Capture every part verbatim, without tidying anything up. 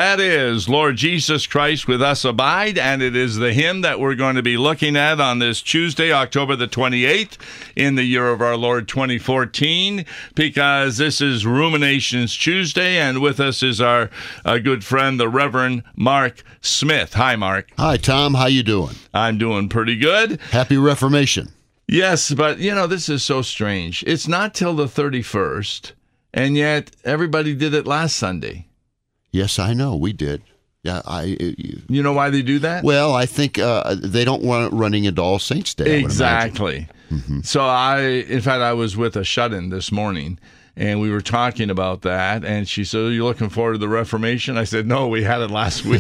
That is Lord Jesus Christ with us abide, and it is the hymn that we're going to be looking at on this Tuesday, October the twenty-eighth, in the year of our Lord twenty fourteen, because this is Ruminations Tuesday, and with us is our uh, good friend, the Reverend Mark Smith. Hi, Mark. Hi, Tom. How you doing? I'm doing pretty good. Happy Reformation. Yes, but, you know, this is so strange. It's not till the thirty-first, and yet everybody did it last Sunday. Yes, I know. We did. Yeah, I. You, you know why they do that? Well, I think uh, they don't want it running into All Saints Day. Exactly. Mm-hmm. So I, in fact, I was with a shut-in this morning, and we were talking about that. And she said, "Are you looking forward to the Reformation?" I said, "No, we had it last week."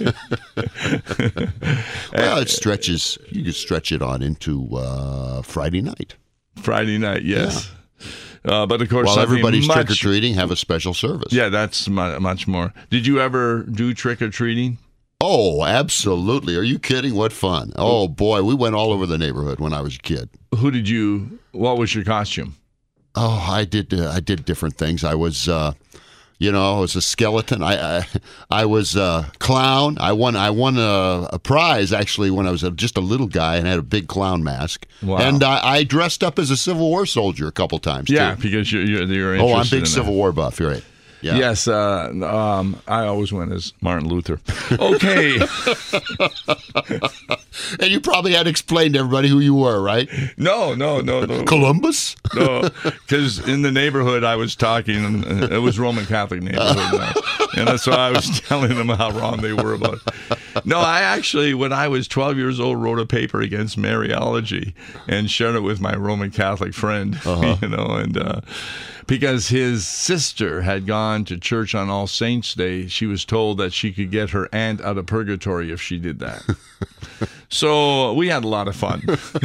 Well, it stretches. You can stretch it on into uh, Friday night. Friday night, yes. Yeah. Uh, but of course, while everybody's much, trick or treating, have a special service. Yeah, that's mu- much more. Did you ever do trick or treating? Oh, absolutely. Are you kidding? What fun. Oh, boy. We went all over the neighborhood when I was a kid. Who did you, what was your costume? Oh, I did uh, I did different things. I was, uh, you know, I was a skeleton. I I, I was a clown. I won I won a, a prize, actually, when I was a, just a little guy and had a big clown mask. Wow. And I, I dressed up as a Civil War soldier a couple times, yeah, too. because you're, you're, you're interested Oh, I'm a big in Civil that. War buff, you're right. Yeah. Yes, uh, um, I always went as Martin Luther. Okay. And you probably had to explain to everybody who you were, right? No, no, no, no. Columbus? No, because in the neighborhood I was talking, and it was Roman Catholic neighborhood now. And so I was telling them how wrong they were about it. No, I actually, when I was twelve years old, wrote a paper against Mariology and shared it with my Roman Catholic friend, uh-huh. you know, and uh, because his sister had gone to church on All Saints Day, she was told that she could get her aunt out of purgatory if she did that. So we had a lot of fun.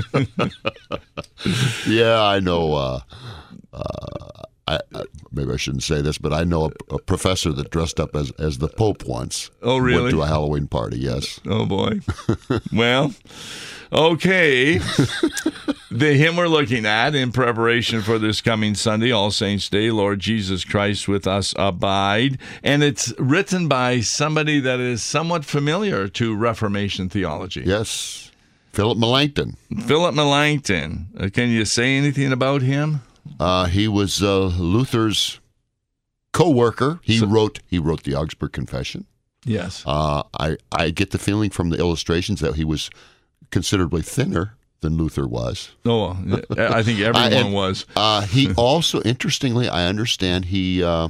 Yeah, I know. Uh, uh, I, I, maybe I shouldn't say this, but I know a, a professor that dressed up as, as the Pope once. Oh, really? Went to a Halloween party, yes. Oh, boy. Well, okay. The hymn we're looking at in preparation for this coming Sunday, All Saints Day, Lord Jesus Christ with us abide. And it's written by somebody that is somewhat familiar to Reformation theology. Yes. Philip Melanchthon. Philip Melanchthon. Uh, can you say anything about him? Uh, he was uh, Luther's co-worker. He so, wrote he wrote the Augsburg Confession. Yes. Uh, I, I get the feeling from the illustrations that he was considerably thinner than Luther was. Oh, I think everyone and, was. Uh, he also, interestingly, I understand he uh,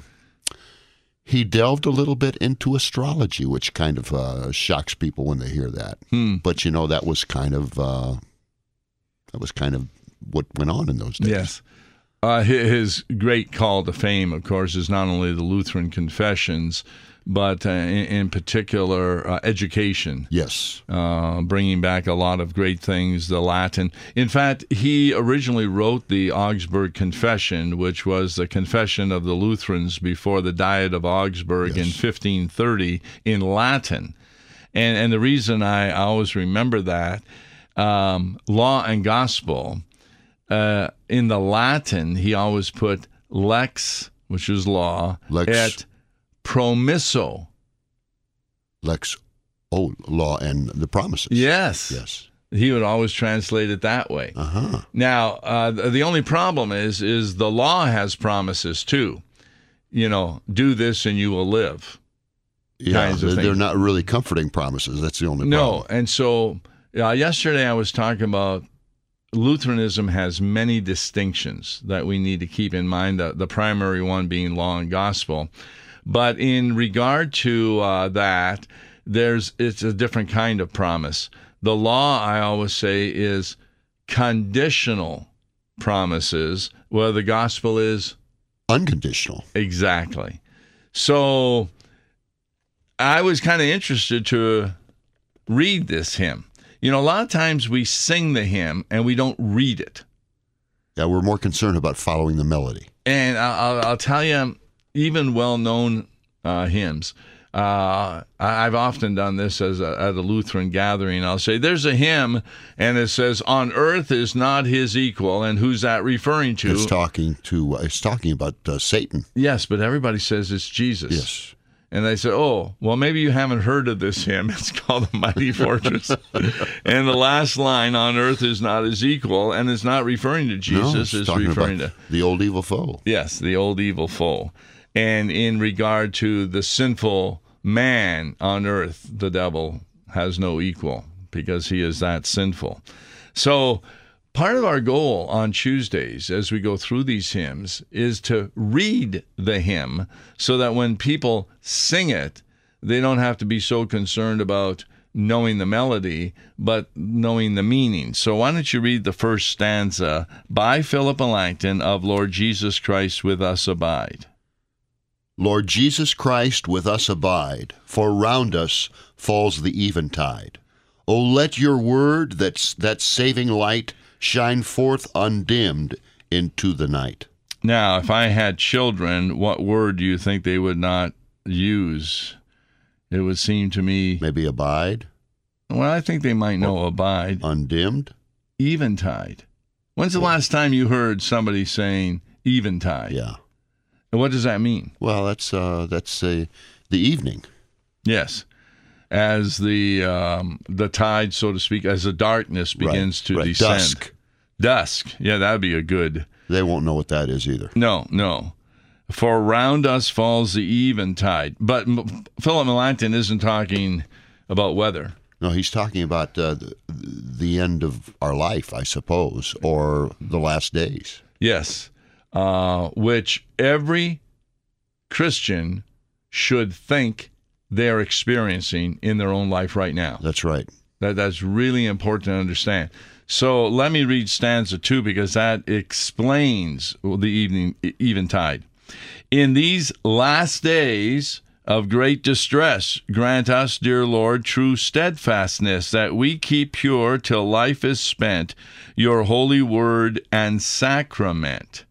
he delved a little bit into astrology, which kind of uh, shocks people when they hear that. Hmm. But you know, that was kind of uh, that was kind of what went on in those days. Yes. Uh, his great call to fame, of course, is not only the Lutheran Confessions, but uh, in, in particular, uh, education. Yes. Uh, bringing back a lot of great things, the Latin. In fact, he originally wrote the Augsburg Confession, which was the confession of the Lutherans before the Diet of Augsburg yes. in fifteen thirty in Latin. And, and the reason I always remember that, um, law and gospel, uh, in the Latin, he always put lex, which is law, lex. et promisso. Lex, oh, law and the promises. Yes. Yes. He would always translate it that way. Uh-huh. Now, uh, the only problem is, is the law has promises too. You know, do this and you will live. Yeah, they're, they're not really comforting promises. That's the only no, problem. No, and so uh, yesterday I was talking about Lutheranism has many distinctions that we need to keep in mind, the, the primary one being law and gospel. But in regard to uh, that, there's it's a different kind of promise. The law, I always say, is conditional promises, where the gospel is unconditional. Exactly. So I was kind of interested to read this hymn. You know, a lot of times we sing the hymn and we don't read it. Yeah, we're more concerned about following the melody. And I'll, I'll tell you, even well-known uh, hymns, uh, I've often done this as a, at a Lutheran gathering. I'll say, there's a hymn, and it says, on earth is not his equal. And who's that referring to? It's talking to. Uh, it's talking about uh, Satan. Yes, but everybody says it's Jesus. Yes. And they said, oh, well, maybe you haven't heard of this hymn. It's called The Mighty Fortress. And the last line, on earth is not his equal, and it's not referring to Jesus. No, it's, it's talking referring about to the old evil foe. Yes, the old evil foe. And in regard to the sinful man on earth, the devil has no equal because he is that sinful. So part of our goal on Tuesdays as we go through these hymns is to read the hymn so that when people sing it, they don't have to be so concerned about knowing the melody, but knowing the meaning. So why don't you read the first stanza by Philip Melanchthon of Lord Jesus Christ with us abide. Lord Jesus Christ with us abide, for round us falls the eventide. O let your word, that's that saving light, shine forth undimmed into the night. Now, if I had children, what word do you think they would not use? It would seem to me... Maybe abide? Well, I think they might know abide. Undimmed? Eventide. When's the last time you heard somebody saying eventide? Yeah. And what does that mean? Well, that's uh, that's uh, the evening. Yes. As the um, the tide, so to speak, as the darkness begins right, to right. descend. Dusk. Dusk. Yeah, that would be a good... They won't know what that is either. No, no. For round us falls the eventide. But M- Philip Melanchthon isn't talking about weather. No, he's talking about uh, the, the end of our life, I suppose, or the last days. Yes. Uh, which every Christian should think they're experiencing in their own life right now. That's right. That That's really important to understand. So let me read stanza two because that explains the evening eventide. In these last days of great distress, grant us, dear Lord, true steadfastness, that we keep pure till life is spent, your holy word and sacrament.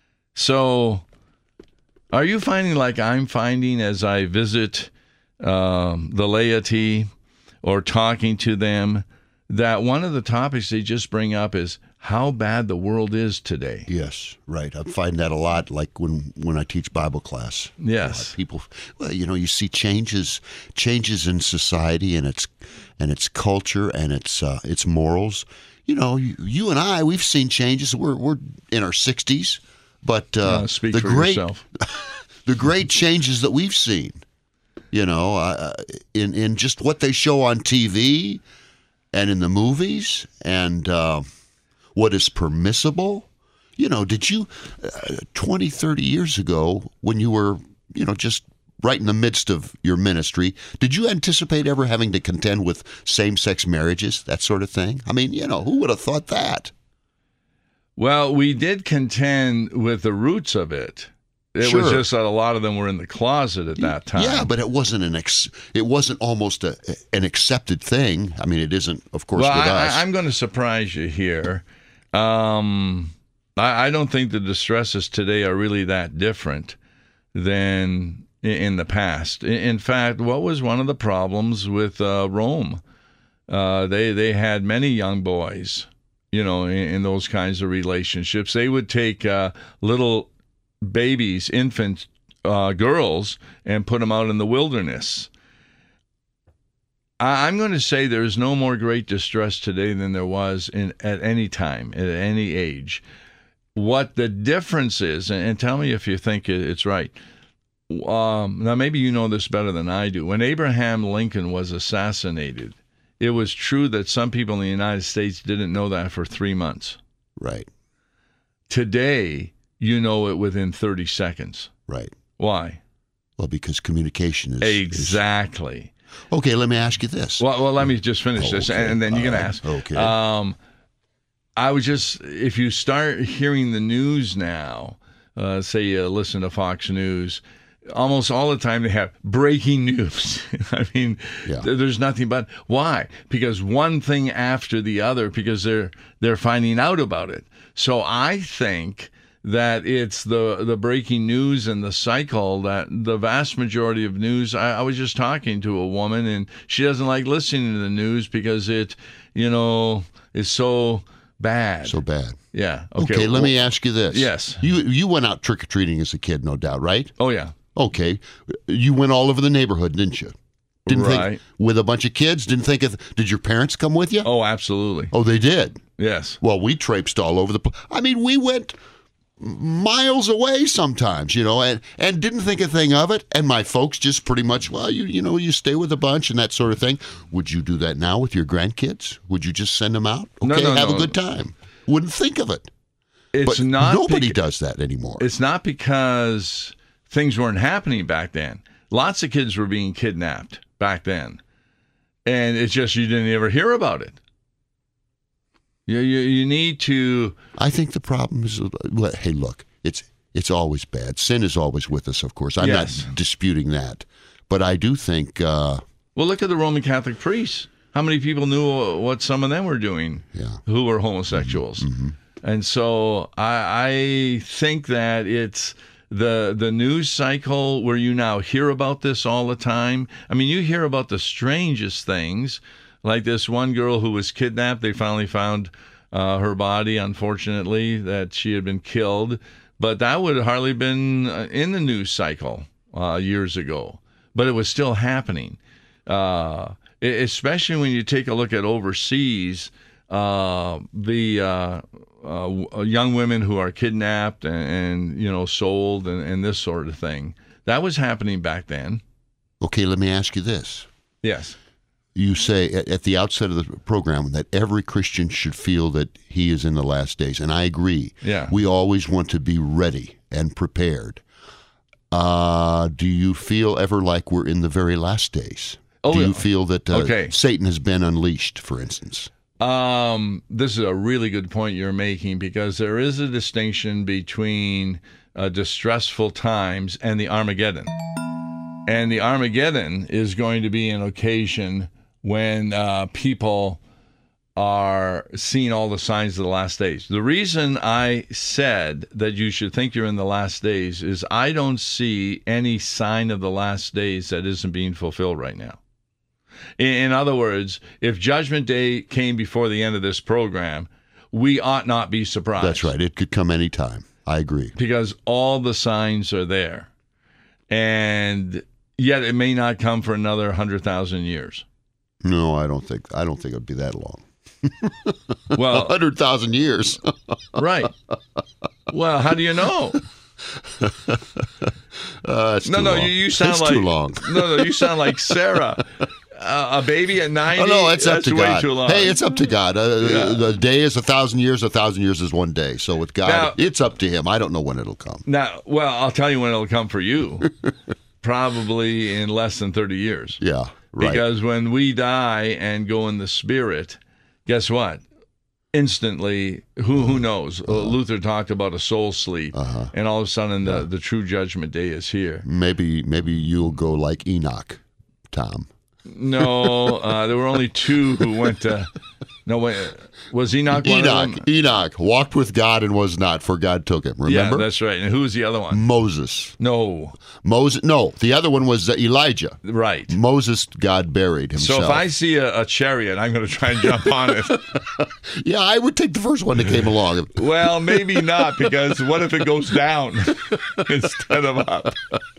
So, are you finding like I'm finding as I visit um, the laity or talking to them, that one of the topics they just bring up is how bad the world is today? Yes, right. I find that a lot, like when, when I teach Bible class. Yes. Uh, people, well, you know, you see changes changes in society and its and its culture and its uh, its morals. You know, you, you and I, we've seen changes. We're we're in our sixties. But uh, uh, speak the for great, yourself. the great changes that we've seen, you know, uh, in in just what they show on T V and in the movies, and uh, what is permissible. You know, did you uh, twenty, thirty years ago when you were, you know, just right in the midst of your ministry, did you anticipate ever having to contend with same-sex marriages, that sort of thing? I mean, you know, who would have thought that? Well, we did contend with the roots of it. It sure. was just that a lot of them were in the closet at that time. Yeah, but it wasn't an ex- it wasn't almost a, an accepted thing. I mean, it isn't, of course, well, with I, us. I, I'm going to surprise you here. Um, I, I don't think the distresses today are really that different than in, in the past. In, in fact, what was one of the problems with uh, Rome? Uh, they they had many young boys, you know, in, in those kinds of relationships. They would take uh, little babies, infant uh, girls, and put them out in the wilderness. I, I'm going to say there's no more great distress today than there was in at any time, at any age. What the difference is, and, and tell me if you think it, it's right. Um, now, maybe you know this better than I do. When Abraham Lincoln was assassinated, it was true that some people in the United States didn't know that for three months. Right. Today, you know it within thirty seconds. Right. Why? Well, because communication is... Exactly. Is... Okay, let me ask you this. Well, well let me just finish okay. this, and then you can right. ask. Okay. Um, I was just, if you start hearing the news now, uh, say you listen to Fox News, almost all the time they have breaking news. I mean, yeah. th- there's nothing but why? Because one thing after the other, because they're they're finding out about it. So I think that it's the the breaking news and the cycle that the vast majority of news. I, I was just talking to a woman, and she doesn't like listening to the news because it, you know, is so bad. So bad. Yeah. Okay, Okay, let well, me ask you this. Yes. You you went out trick-or-treating as a kid, no doubt, right? Oh, yeah. Okay, you went all over the neighborhood, didn't you? Didn't Right. think with a bunch of kids. Didn't think of. Did your parents come with you? Oh, absolutely. Oh, they did. Yes. Well, we traipsed all over the place. I mean, we went miles away sometimes, you know, and, and didn't think a thing of it. And my folks just pretty much, well, you you know, you stay with a bunch and that sort of thing. Would you do that now with your grandkids? Would you just send them out? Okay, No, no, have no. a good time. Wouldn't think of it. It's But not nobody beca- does that anymore. It's not because things weren't happening back then. Lots of kids were being kidnapped back then. And it's just you didn't ever hear about it. You, you, you need to... I think the problem is, well, hey, look, it's it's always bad. Sin is always with us, of course. I'm Yes. not disputing that. But I do think, uh, Well, look at the Roman Catholic priests. How many people knew what some of them were doing yeah. who were homosexuals? Mm-hmm. And so I, I think that it's the the news cycle where you now hear about this all the time. I mean, you hear about the strangest things, like this one girl who was kidnapped. They finally found uh, her body, unfortunately, that she had been killed. But that would have hardly been in the news cycle uh, years ago. But it was still happening, uh, e- especially when you take a look at overseas. Uh, the uh, uh, young women who are kidnapped and, and you know sold and, and this sort of thing, that was happening back then. Okay, let me ask you this. Yes. You say at, at the outset of the program that every Christian should feel that he is in the last days, and I agree. Yeah. We always want to be ready and prepared. Uh, do you feel ever like we're in the very last days? Oh, do you yeah. feel that uh, Okay. Satan has been unleashed, for instance? Um, this is a really good point you're making, because there is a distinction between uh, distressful times and the Armageddon. And the Armageddon is going to be an occasion when uh, people are seeing all the signs of the last days. The reason I said that you should think you're in the last days is I don't see any sign of the last days that isn't being fulfilled right now. In other words, if Judgment Day came before the end of this program, we ought not be surprised. That's right. It could come any time. I agree. Because all the signs are there. And yet it may not come for another one hundred thousand years. No, I don't think. I don't think it'd be that long. Well, A hundred thousand years. right. Well, how do you know? Uh, it's No, too no, long. you, you sound it's like too long. No, no, you sound like Sarah. Uh, a baby at ninety. Oh no, it's that's up to way God. too long. Hey, it's up to God. Uh, Yeah. The day is a thousand years. A thousand years is one day. So with God, Now- it's up to Him. I don't know when it'll come. Now, well, I'll tell you when it'll come for you. Probably in less than thirty years. Yeah, right. Because when we die and go in the spirit, guess what? Instantly, who who knows? Uh, Luther talked about a soul sleep, Uh-huh. and all of a sudden the, the true judgment day is here. maybe maybe you'll go like Enoch, Tom. No, uh, there were only two who went to. No, wait, was Enoch one of Enoch, them? Enoch walked with God and was not, for God took him. Remember? Yeah, that's right. And who was the other one? Moses. No, Moses. No, the other one was uh, Elijah. right. Moses, God buried himself. So if I see a, a chariot, I'm going to try and jump on it. yeah, I would take the first one that came along. Well, maybe not, because what if it goes down instead of up?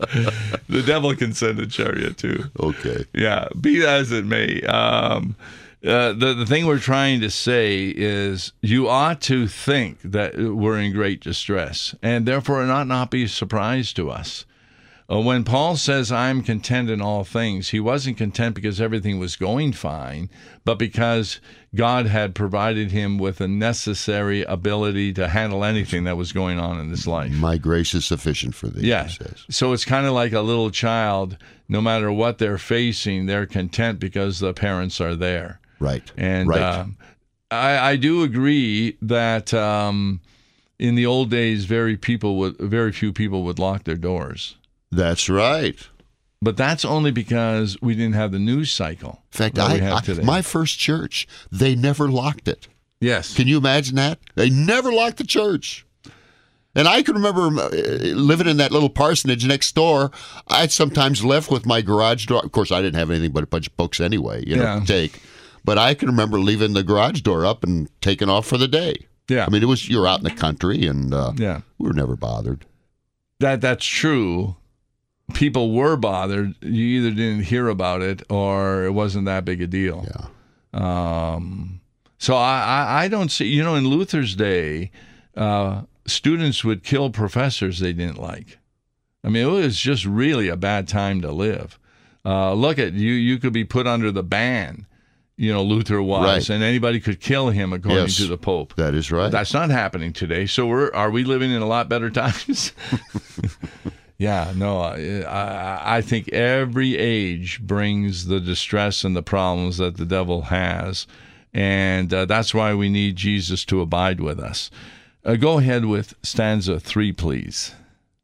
The devil can send a chariot too. Okay. Yeah, be that as it may. Um, uh, the, the thing we're trying to say is you ought to think that we're in great distress, and therefore it ought not be a surprise to us. Uh, when Paul says, I'm content in all things, he wasn't content because everything was going fine, but because God had provided him with a necessary ability to handle anything that was going on in this life. My grace is sufficient for thee, Yeah. he says. So it's kind of like a little child. No matter what they're facing, they're content because the parents are there. Right. And right. uh, I, I do agree that um, in the old days, very people would, very few people would lock their doors. That's right. But that's only because we didn't have the news cycle. In fact, that I, we have I today. my first church, they never locked it. yes. Can you imagine that? They never locked the church. And I can remember uh, living in that little parsonage next door. I'd sometimes left with my garage door. Of course, I didn't have anything but a bunch of books anyway, you know, Yeah. to take. But I can remember leaving the garage door up and taking off for the day. Yeah. I mean, it was you're out in the country, and uh, yeah. we were never bothered. That that's true. people were bothered, you either didn't hear about it or it wasn't that big a deal. Yeah. Um, so I, I, I don't see, you know, in Luther's day, uh, students would kill professors they didn't like. I mean, it was just really a bad time to live. Uh, look at you, you could be put under the ban, you know, Luther was, Right. and anybody could kill him according Yes. to the Pope. That is right. That's not happening today. So we're, are we living in a lot better times? Yeah, no, I, I I think every age brings the distress and the problems that the devil has, and uh, that's why we need Jesus to abide with us. Uh, go ahead with stanza three, please.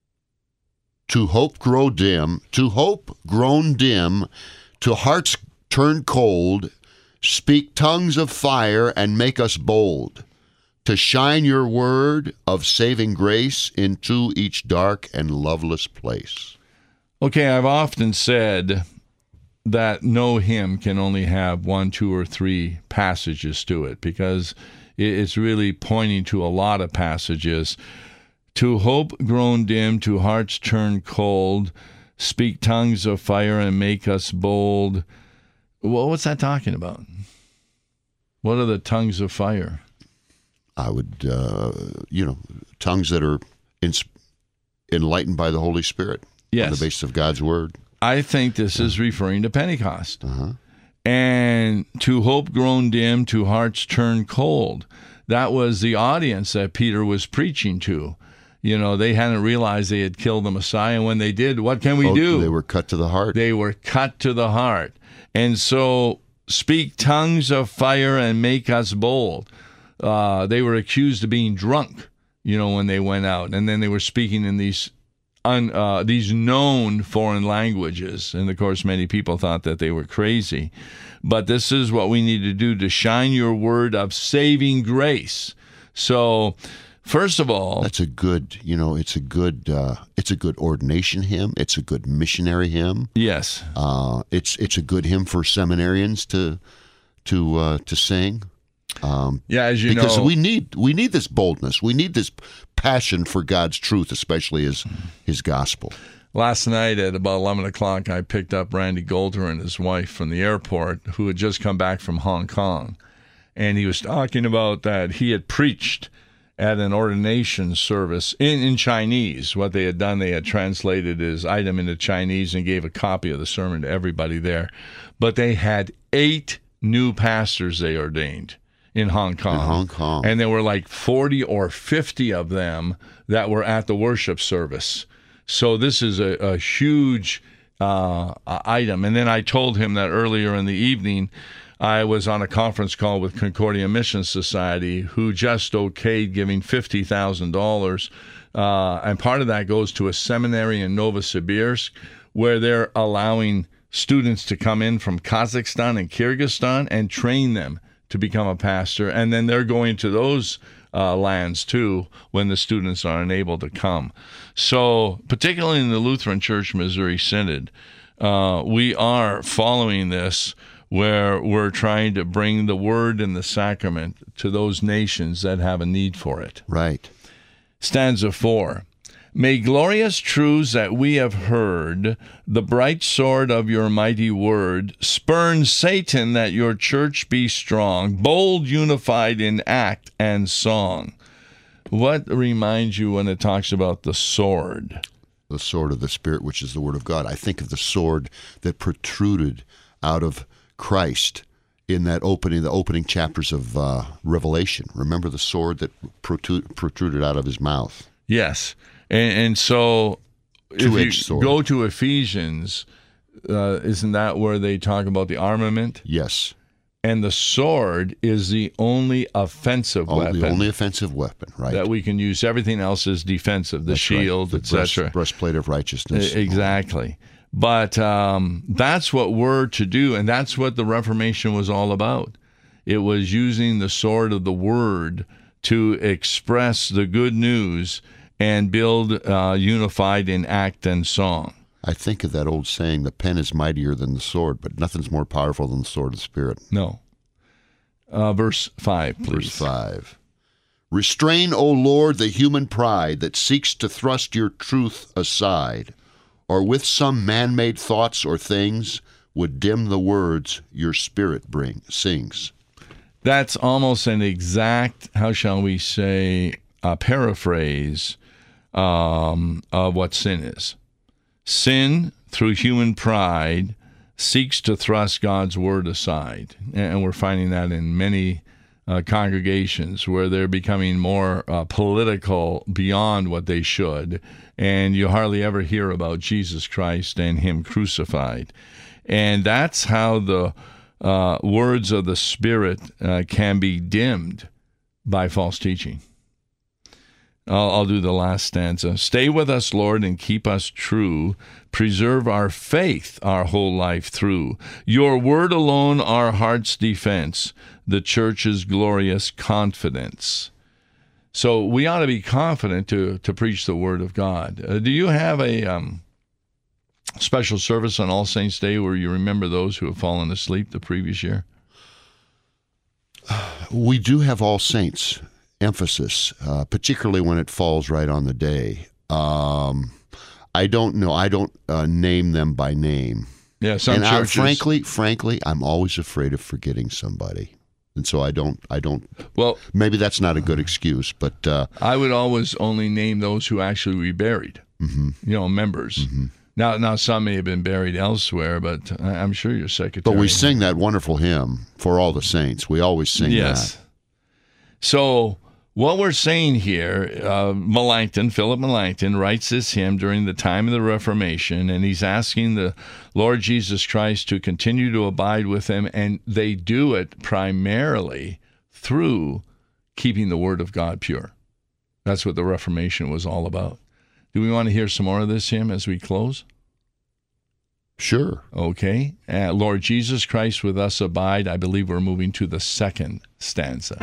To hope grow dim, to hope grown dim, to hearts turn cold, speak tongues of fire and make us bold, to shine your word of saving grace into each dark and loveless place. Okay, I've often said that no hymn can only have one, two, or three passages to it because it's really pointing to a lot of passages. To hope grown dim, to hearts turn cold, speak tongues of fire and make us bold. Well, what's that talking about? What are the tongues of fire? I would, uh, you know, tongues that are ins- enlightened by the Holy Spirit Yes. on the basis of God's word. I think this is referring to Pentecost. Uh-huh. And to hope grown dim, to hearts turn cold. That was the audience that Peter was preaching to. You know, they hadn't realized they had killed the Messiah. And when they did, what can we Oh, do? They were cut to the heart. They were cut to the heart. And so, speak tongues of fire and make us bold. Uh, they were accused of being drunk, you know, when they went out. And then they were speaking in these un, uh, these known foreign languages. And, of course, many people thought that they were crazy. But this is what we need to do to shine your word of saving grace. So, first of all, That's a good, you know, it's a good, uh, it's a good ordination hymn. It's a good missionary hymn. yes, Uh, it's it's a good hymn for seminarians to to uh, to sing. Um, yeah, as you because know, we need we need this boldness. We need this passion for God's truth, especially His His gospel. last night at about eleven o'clock, I picked up Randy Golder and his wife from the airport, who had just come back from Hong Kong. And he was talking about that he had preached at an ordination service in, in Chinese. What they had done, they had translated his item into Chinese and gave a copy of the sermon to everybody there. But they had eight new pastors they ordained in Hong Kong. In Hong Kong. And there were like forty or fifty of them that were at the worship service. So this is a, a huge uh, item. And then I told him that earlier in the evening, I was on a conference call with Concordia Mission Society, who just okayed giving fifty thousand dollars. Uh, and part of that goes to a seminary in Novosibirsk, where they're allowing students to come in from Kazakhstan and Kyrgyzstan and train them to become a pastor. And then they're going to those uh, lands, too, when the students are unable to come. So, particularly in the Lutheran Church Missouri Synod, uh, we are following this, where we're trying to bring the word and the sacrament to those nations that have a need for it. Right. Stanza four. May glorious truths that we have heard, the bright sword of your mighty word, spurn Satan that your church be strong, bold, unified in act and song. What reminds you when it talks about the sword? The sword of the Spirit, which is the Word of God. I think of the sword that protruded out of Christ in that opening, the opening chapters of uh, Revelation. Remember the sword that protru- protruded out of his mouth? Yes. And, and so if you Two-edged sword. go to Ephesians, uh, isn't that where they talk about the armament? Yes. And the sword is the only offensive Oh, weapon the only offensive weapon, right? that we can use. Everything else is defensive, the That's shield, right. The et cetera. breast, breastplate of righteousness. Exactly. But um, that's what we're to do, and that's what the Reformation was all about. It was using the sword of the Word to express the good news and build uh, unified in act and song. I think of that old saying, the pen is mightier than the sword, but nothing's more powerful than the sword of the Spirit. No. Uh, verse five, please. Verse five. Restrain, O Lord, the human pride that seeks to thrust your truth aside. or with some man-made thoughts or things would dim the words your spirit bring sings. That's almost an exact, how shall we say, a paraphrase um, of what sin is. Sin, through human pride, seeks to thrust God's word aside. And we're finding that in many uh, congregations where they're becoming more uh, political beyond what they should. And you hardly ever hear about Jesus Christ and him crucified. And that's how the uh, words of the Spirit uh, can be dimmed by false teaching. I'll, I'll do the last stanza. Stay with us, Lord, and keep us true. Preserve our faith our whole life through. Your word alone our heart's defense, the church's glorious confidence. So we ought to be confident to, to preach the word of God. Uh, do you have a um, special service on All Saints' Day where you remember those who have fallen asleep the previous year? We do have All Saints emphasis, uh, particularly when it falls right on the day. Um, I don't know. I don't uh, name them by name. Yeah, some and churches. I, frankly, frankly, I'm always afraid of forgetting somebody, and so I don't. I don't. Well, maybe that's not a good excuse, but uh, I would always only name those who actually be buried. Mm-hmm. You know, members. Mm-hmm. Now, now some may have been buried elsewhere, but I'm sure your secretary. But we sing that wonderful hymn for all the saints. We always sing yes. that. So what we're saying here, uh, Melanchthon, Philip Melanchthon, writes this hymn during the time of the Reformation, and he's asking the Lord Jesus Christ to continue to abide with him, and they do it primarily through keeping the Word of God pure. That's what the Reformation was all about. Do we want to hear some more of this hymn as we close? Sure. Okay. Uh, Lord Jesus Christ, with us abide. I believe we're moving to the second stanza.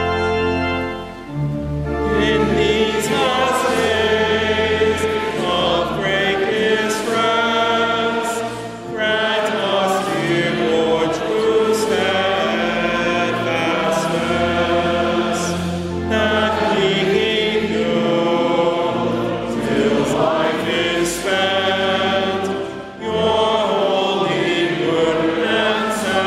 In these last days of greatest wrath, grant us, dear Lord, true steadfastness, that we may know, till life is spent, your holy word and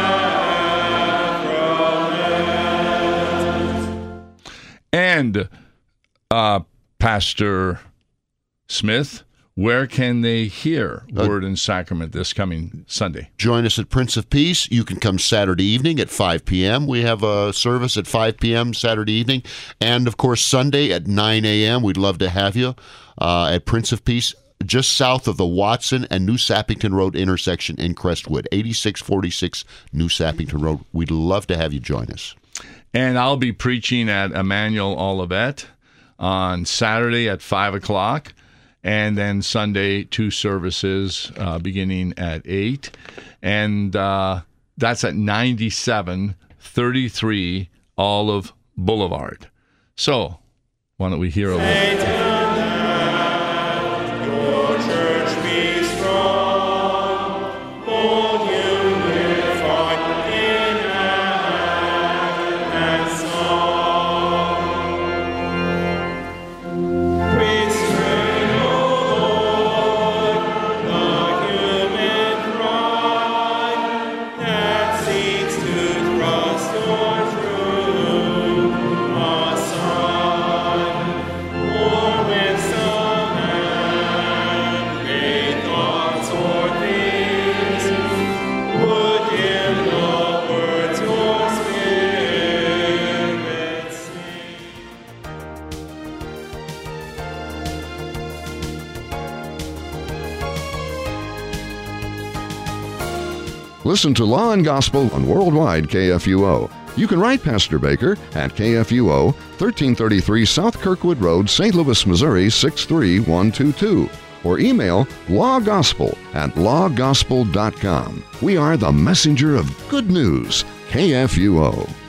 sacrament. And Uh, Pastor Smith, where can they hear Word and Sacrament this coming Sunday? Join us at Prince of Peace. You can come Saturday evening at five p.m. We have a service at five p.m. Saturday evening. And, of course, Sunday at nine a.m. We'd love to have you uh, at Prince of Peace, just south of the Watson and New Sappington Road intersection in Crestwood, eighty-six forty-six New Sappington Road. We'd love to have you join us. And I'll be preaching at Emmanuel Olivet on Saturday at five o'clock, and then Sunday, two services uh, beginning at eight. And uh, that's at ninety-seven thirty-three Olive Boulevard. So, why don't we hear a little? Listen to Law and Gospel on Worldwide K F U O. You can write Pastor Baker at K F U O, thirteen thirty-three South Kirkwood Road, Saint Louis, Missouri, six three one two two. Or email lawgospel at lawgospel dot com. We are the messenger of good news, K F U O.